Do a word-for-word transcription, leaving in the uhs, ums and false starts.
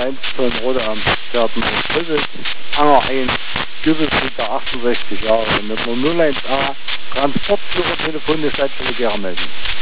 eins Ton Rote am Pferden und Anger eins, Gübelfrieder achtundsechzig Jahre mit einer null eins A Transportführer Telefon der Stadtstelle Gera melden.